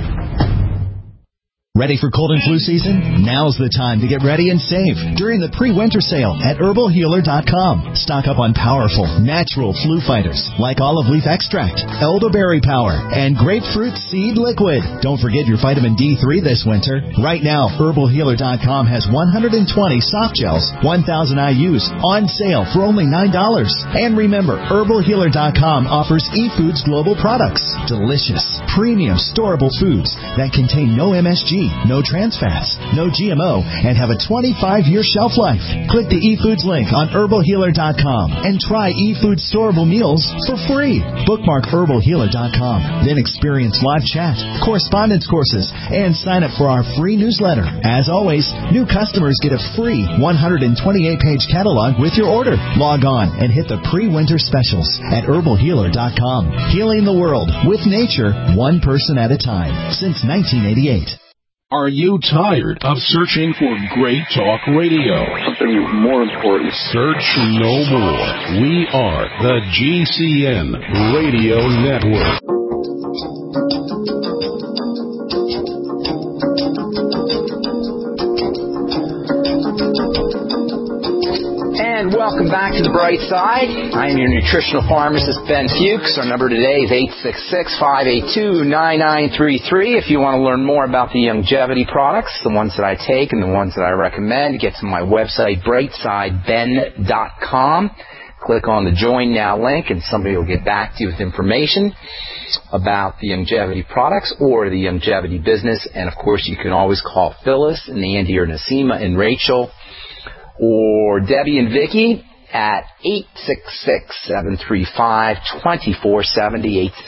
Ready for cold and flu season? Now's the time to get ready and save during the pre-winter sale at herbalhealer.com. Stock up on powerful, natural flu fighters like olive leaf extract, elderberry power, and grapefruit seed liquid. Don't forget your vitamin D3 this winter. Right now, herbalhealer.com has 120 soft gels, 1,000 IUs on sale for only $9. And remember, herbalhealer.com offers eFoods Global products. Delicious, premium, storable foods that contain no MSG, no trans fats, no GMO, and have a 25-year shelf life. Click the eFoods link on herbalhealer.com and try eFoods storable meals for free. Bookmark herbalhealer.com. Then experience live chat, correspondence courses, and sign up for our free newsletter. As always, new customers get a free 128-page catalog with your order. Log on and hit the pre-winter specials at herbalhealer.com. Healing the world with nature, one person at a time, since 1988.
Are you tired of searching for great talk radio?
Something more important.
Search no more. We are the GCN Radio Network.
And welcome back to The Bright Side. I am your nutritional pharmacist, Ben Fuchs. Our number today is 866-582-9933. If you want to learn more about the longevity products, the ones that I take and the ones that I recommend, get to my website, brightsideben.com. Click on the Join Now link, and somebody will get back to you with information about the longevity products or the longevity business. And, of course, you can always call Phyllis and Andy or Nasima and Rachel or Debbie and Vicky at 866-735-2470,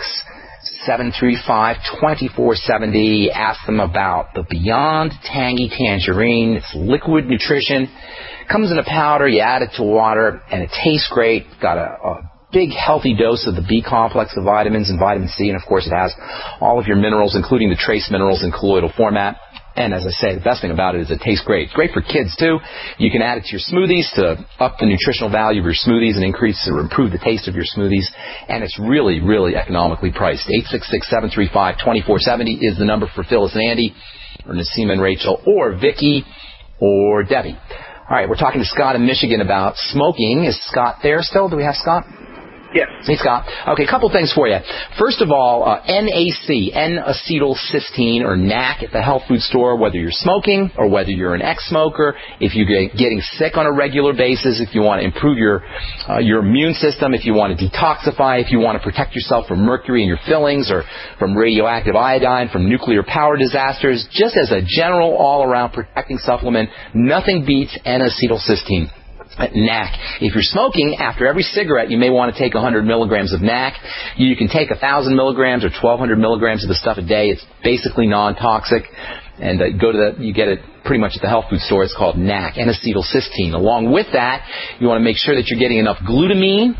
866-735-2470. Ask them about the Beyond Tangy Tangerine. It's liquid nutrition. Comes in a powder. You add it to water, and it tastes great. Got a big, healthy dose of the B complex of vitamins and vitamin C, and, of course, it has all of your minerals, including the trace minerals in colloidal format. And as I say, the best thing about it is it tastes great. It's great for kids, too. You can add it to your smoothies to up the nutritional value of your smoothies and increase or improve the taste of your smoothies. And it's really, really economically priced. 866-735-2470 is the number for Phyllis and Andy, or Nasima and Rachel, or Vicky, or Debbie. All right, we're talking to Scott in Michigan about smoking. Is Scott there still? Do we have Scott?
Yes.
Hey, Scott. Okay, a couple things for you. First of all, NAC, N-acetylcysteine, or NAC at the health food store, whether you're smoking or whether you're an ex-smoker, if you're getting sick on a regular basis, if you want to improve your immune system, if you want to detoxify, if you want to protect yourself from mercury in your fillings or from radioactive iodine, from nuclear power disasters, just as a general all-around protecting supplement, nothing beats N-acetylcysteine. NAC. If you're smoking, after every cigarette, you may want to take 100 milligrams of NAC. You can take 1,000 milligrams or 1,200 milligrams of the stuff a day. It's basically non-toxic. And you get it pretty much at the health food store. It's called NAC, N-acetylcysteine. Along with that, you want to make sure that you're getting enough glutamine,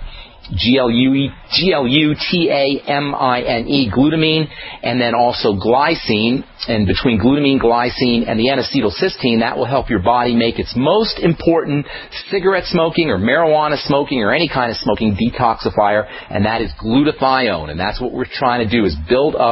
G-L-U-T-A-M-I-N-E, glutamine, and then also glycine. And between glutamine, glycine, and the N-acetylcysteine, that will help your body make its most important cigarette smoking or marijuana smoking or any kind of smoking detoxifier, and that is glutathione. And that's what we're trying to do, is build up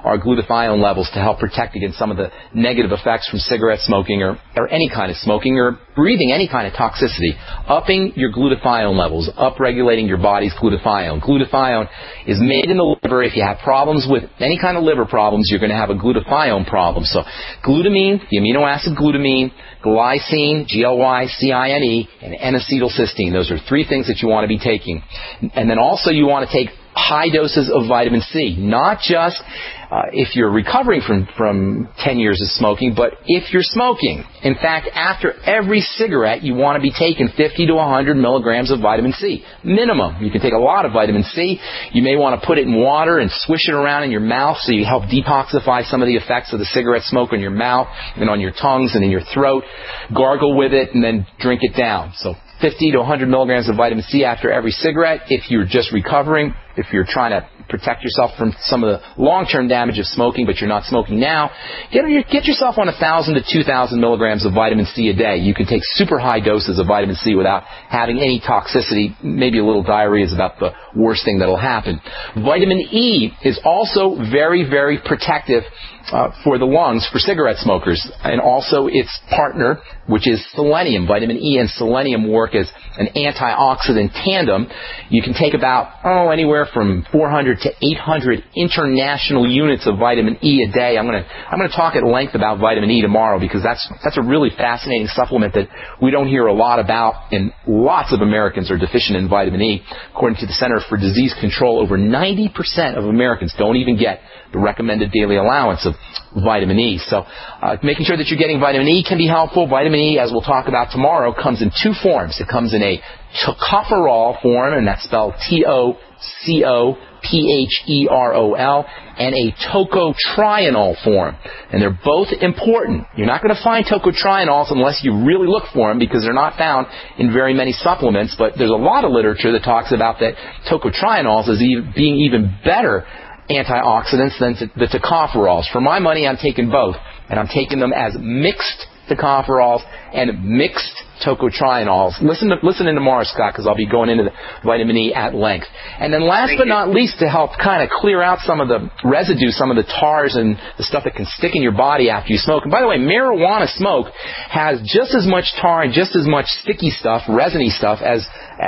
our glutathione levels to help protect against some of the negative effects from cigarette smoking or any kind of smoking or breathing any kind of toxicity. Upping your glutathione levels, upregulating your body's glutathione. Glutathione is made in the liver. If you have problems with any kind of liver problems, you're going to have a glutathione problem. So glutamine, the amino acid glutamine, glycine, G-L-Y-C-I-N-E, and N-acetylcysteine. Those are 3 things that you want to be taking. And then also you want to take high doses of vitamin C, not just if you're recovering from 10 years of smoking, but if you're smoking. In fact, after every cigarette, you want to be taking 50 to 100 milligrams of vitamin C, minimum. You can take a lot of vitamin C. You may want to put it in water and swish it around in your mouth so you help detoxify some of the effects of the cigarette smoke in your mouth and on your tongues and in your throat. Gargle with it and then drink it down. So 50 to 100 milligrams of vitamin C after every cigarette. If you're just recovering, if you're trying to protect yourself from some of the long-term damage of smoking, but you're not smoking now, get yourself on 1,000 to 2,000 milligrams of vitamin C a day. You can take super high doses of vitamin C without having any toxicity. Maybe a little diarrhea is about the worst thing that will happen. Vitamin E is also very, very protective for the lungs for cigarette smokers, and also its partner, which is selenium. Vitamin E and selenium work as an antioxidant tandem. You can take about anywhere from 400 to 800 international units of vitamin E a day. I'm going to talk at length about vitamin E tomorrow because that's a really fascinating supplement that we don't hear a lot about, and lots of Americans are deficient in vitamin E. According to the Center for Disease Control, over 90% of Americans don't even get the recommended daily allowance of vitamin E. So making sure that you're getting vitamin E can be helpful. Vitamin E, as we'll talk about tomorrow, comes in 2 forms. It comes in a tocopherol form, and that's spelled Tocopherol, and a tocotrienol form. And they're both important. You're not going to find tocotrienols unless you really look for them because they're not found in very many supplements, but there's a lot of literature that talks about that tocotrienols as being even better antioxidants than the tocopherols. For my money, I'm taking both, and I'm taking them as mixed tocopherols and mixed tocotrienols. Listen in tomorrow, Scott, because I'll be going into the vitamin E at length. And then last but not least, to help kind of clear out some of the residue, some of the tars and the stuff that can stick in your body after you smoke. And by the way, marijuana smoke has just as much tar and just as much sticky stuff, resiny stuff, as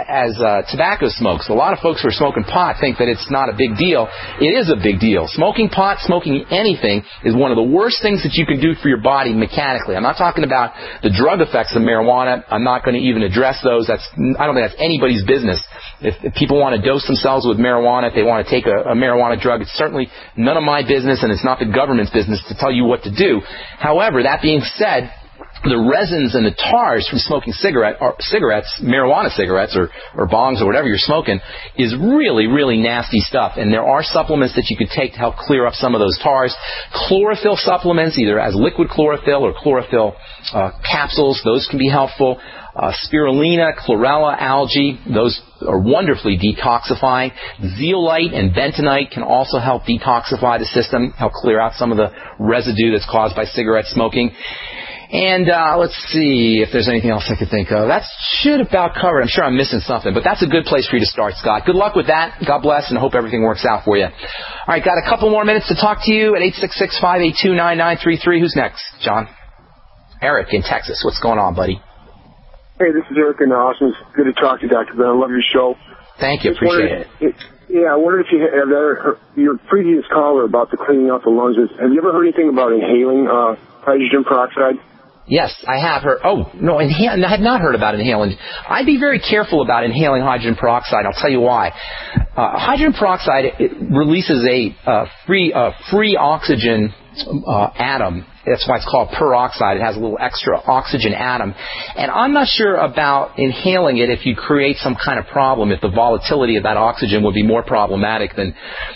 tobacco smoke. So a lot of folks who are smoking pot think that it's not a big deal. It is a big deal. Smoking pot, smoking anything, is one of the worst things that you can do for your body mechanically. I'm not talking about the drug effects of marijuana. I'm not going to even address those. I don't think that's anybody's business. If people want to dose themselves with marijuana, if they want to take a marijuana drug, it's certainly none of my business, and it's not the government's business to tell you what to do. However, that being said, the resins and the tars from smoking cigarettes, marijuana cigarettes or bongs or whatever you're smoking, is really, really nasty stuff. And there are supplements that you can take to help clear up some of those tars. Chlorophyll supplements, either as liquid chlorophyll or chlorophyll capsules, those can be helpful. Spirulina, chlorella, algae, those are wonderfully detoxifying. Zeolite and bentonite can also help detoxify the system, help clear out some of the residue that's caused by cigarette smoking. And let's see if there's anything else I could think of. That should about cover it. I'm sure I'm missing something, but that's a good place for you to start, Scott. Good luck with that. God bless, and I hope everything works out for you. All right, got a couple more minutes to talk to you at 866-582-9933. Who's next? John? Eric in Texas. What's going on, buddy?
Hey, this is Eric in Austin. It's good to talk to you, Dr. Ben. I love your show.
Thank you. Appreciate it.
Yeah, I wondered if you have ever heard your previous caller about the cleaning out the lungs. Have you ever heard anything about inhaling hydrogen peroxide?
Yes, I have heard. Oh, no, I had not heard about inhaling. I'd be very careful about inhaling hydrogen peroxide. I'll tell you why. Hydrogen peroxide releases a free oxygen atom. That's why it's called peroxide. It has a little extra oxygen atom. And I'm not sure about inhaling it if you create some kind of problem, if the volatility of that oxygen would be more problematic than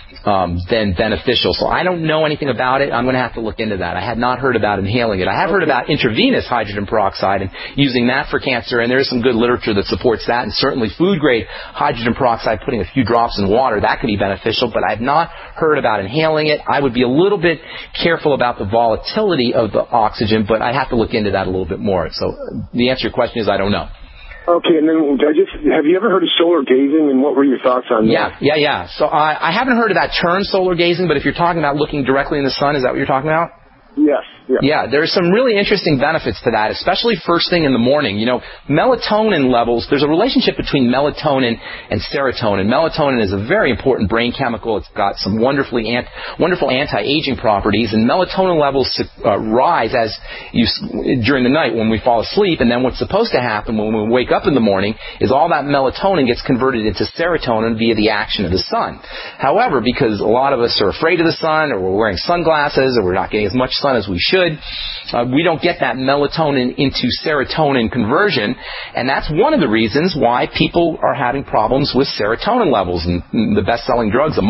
beneficial. So I don't know anything about it. I'm going to have to look into that. I had not heard about inhaling it. I have heard about intravenous hydrogen peroxide and using that for cancer, and there is some good literature that supports that, and certainly food-grade hydrogen peroxide, putting a few drops in water, that can be beneficial, but I've not heard about inhaling it. I would be a little bit careful about the volatility of the oxygen, but I'd have to look into that a little bit more. So the answer to your question is I don't know.
Okay, and then have you ever heard of solar gazing, and what were your thoughts on that?
Yeah. So I haven't heard of that term, solar gazing, but if you're talking about looking directly in the sun, is that what you're talking about?
Yes.
Yeah, there's some really interesting benefits to that, especially first thing in the morning. You know, melatonin levels, there's a relationship between melatonin and serotonin. Melatonin is a very important brain chemical. It's got some wonderful anti-aging properties, and melatonin levels rise during the night when we fall asleep, and then what's supposed to happen when we wake up in the morning is all that melatonin gets converted into serotonin via the action of the sun. However, because a lot of us are afraid of the sun, or we're wearing sunglasses, or we're not getting as much sun as we should, we don't get that melatonin into serotonin conversion, and that's one of the reasons why people are having problems with serotonin levels. And among the best-selling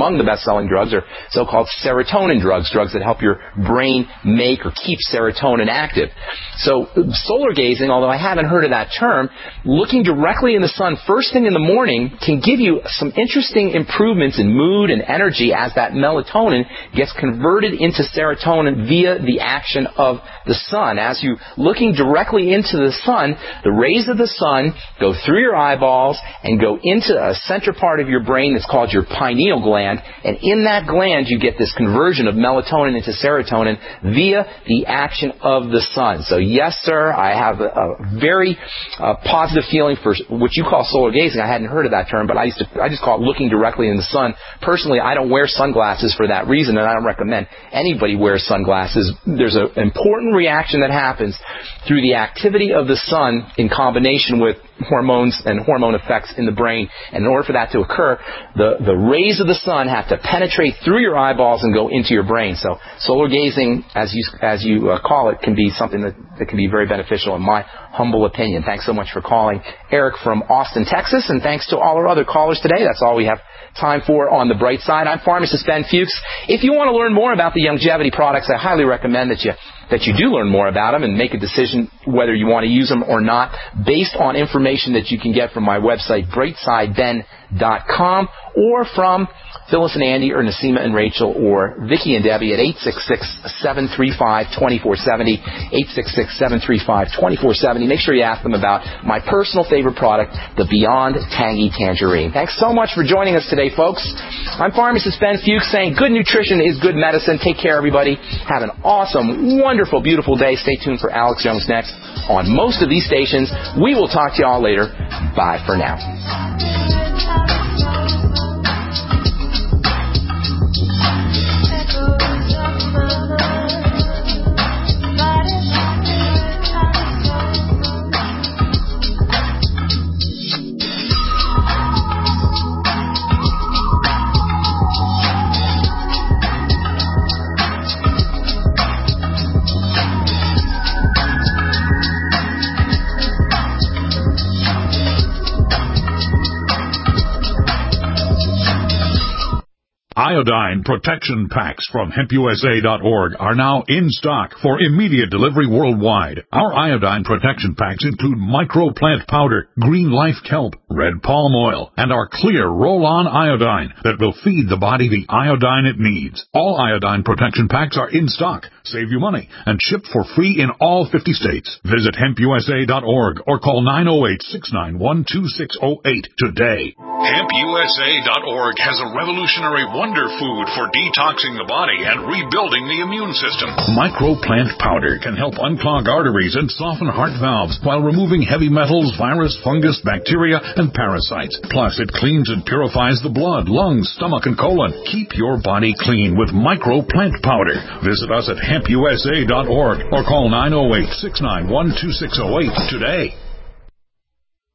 drugs are so-called serotonin drugs that help your brain make or keep serotonin active. So solar gazing, although I haven't heard of that term, looking directly in the sun first thing in the morning can give you some interesting improvements in mood and energy as that melatonin gets converted into serotonin via the action of the sun. As you looking directly into the sun, the rays of the sun go through your eyeballs and go into a center part of your brain that's called your pineal gland, and in that gland you get this conversion of melatonin into serotonin via the action of the sun. So yes, sir, I have a very positive feeling for what you call solar gazing. I hadn't heard of that term, but I just call it looking directly in the sun. Personally, I don't wear sunglasses for that reason, and I don't recommend anybody wear sunglasses. There's an important reaction that happens through the activity of the sun in combination with hormones and hormone effects in the brain. And in order for that to occur, the rays of the sun have to penetrate through your eyeballs and go into your brain. So solar gazing, as you call it, can be something that can be very beneficial in my humble opinion. Thanks so much for calling, Eric from Austin, Texas, and thanks to all our other callers today. That's all we have time for on the bright side. I'm pharmacist Ben Fuchs. If you want to learn more about the longevity products, I highly recommend that you do learn more about them and make a decision whether you want to use them or not based on information that you can get from my website, brightsideben.com, or from Phyllis and Andy, or Nasima and Rachel, or Vicki and Debbie at 866-735-2470, 866-735-2470. Make sure you ask them about my personal favorite product, the Beyond Tangy Tangerine. Thanks so much for joining us today, folks. I'm pharmacist Ben Fuchs saying good nutrition is good medicine. Take care, everybody. Have an awesome, wonderful, beautiful day. Stay tuned for Alex Jones next on most of these stations. We will talk to you all later. Bye for now.
Iodine protection packs from HempUSA.org are now in stock for immediate delivery worldwide. Our iodine protection packs include microplant powder, green life kelp, red palm oil, and our clear roll-on iodine that will feed the body the iodine it needs. All iodine protection packs are in stock, save you money, and shipped for free in all 50 states. Visit HempUSA.org or call 908-691-2608 today.
HempUSA.org has a revolutionary wonder food for detoxing the body and rebuilding the immune system.
Microplant powder can help unclog arteries and soften heart valves while removing heavy metals, virus, fungus, bacteria, and parasites. Plus, it cleans and purifies the blood, lungs, stomach, and colon. Keep your body clean with Microplant powder. Visit us at HempUSA.org or call 908-691-2608 today.